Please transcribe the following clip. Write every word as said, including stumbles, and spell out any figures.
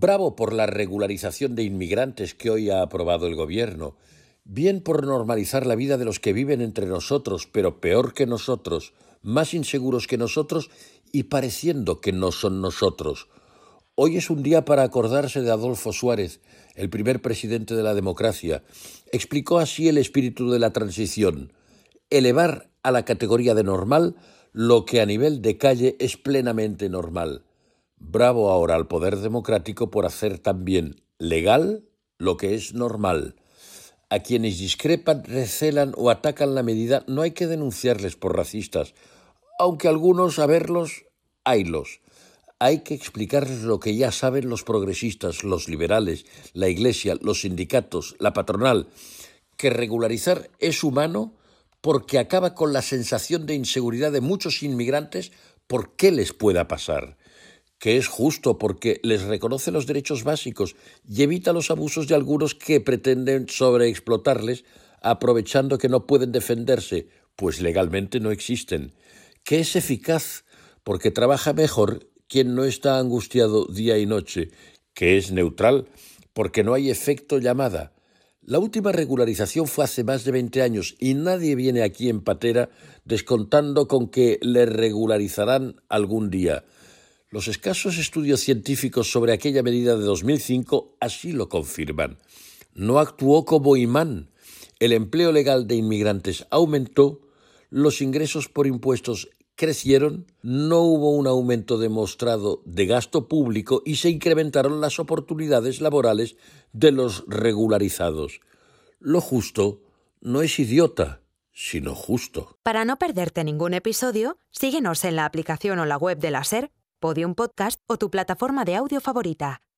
Bravo por la regularización de inmigrantes que hoy ha aprobado el Gobierno. Bien por normalizar la vida de los que viven entre nosotros, pero peor que nosotros, más inseguros que nosotros y pareciendo que no son nosotros. Hoy es un día para acordarse de Adolfo Suárez, el primer presidente de la democracia. Explicó así el espíritu de la transición: elevar a la categoría de normal lo que a nivel de calle es plenamente normal. Bravo ahora al poder democrático por hacer también legal lo que es normal. A quienes discrepan, recelan o atacan la medida no hay que denunciarles por racistas, aunque algunos, a verlos, haylos. Hay que explicarles lo que ya saben los progresistas, los liberales, la Iglesia, los sindicatos, la patronal, que regularizar es humano porque acaba con la sensación de inseguridad de muchos inmigrantes por qué les pueda pasar, que es justo porque les reconoce los derechos básicos y evita los abusos de algunos que pretenden sobreexplotarles aprovechando que no pueden defenderse, pues legalmente no existen, que es eficaz porque trabaja mejor quien no está angustiado día y noche, que es neutral porque no hay efecto llamada. La última regularización fue hace más de veinte años y nadie viene aquí en patera descontando con que le regularizarán algún día. Los escasos estudios científicos sobre aquella medida de dos mil cinco así lo confirman. No actuó como imán. El empleo legal de inmigrantes aumentó, los ingresos por impuestos crecieron, no hubo un aumento demostrado de gasto público y se incrementaron las oportunidades laborales de los regularizados. Lo justo no es idiota, sino justo. Para no perderte ningún episodio, síguenos en la aplicación o la web de la SER, Podium Podcast o tu plataforma de audio favorita.